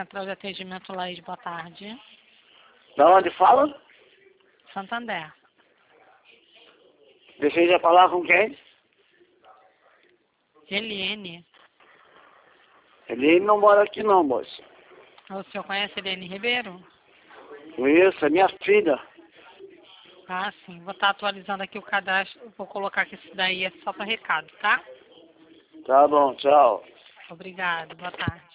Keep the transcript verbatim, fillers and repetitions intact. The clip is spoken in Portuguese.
Central de Atendimento Laís, boa tarde. Da onde fala? Santander. Deseja falar com quem? Eliene. Ele não mora aqui não, moço. O senhor conhece Eliene Ribeiro? Conheço, é minha filha. Ah, sim. Vou estar atualizando aqui o cadastro. Vou colocar que isso daí é só para recado, tá? Tá bom, tchau. Obrigado. Boa tarde.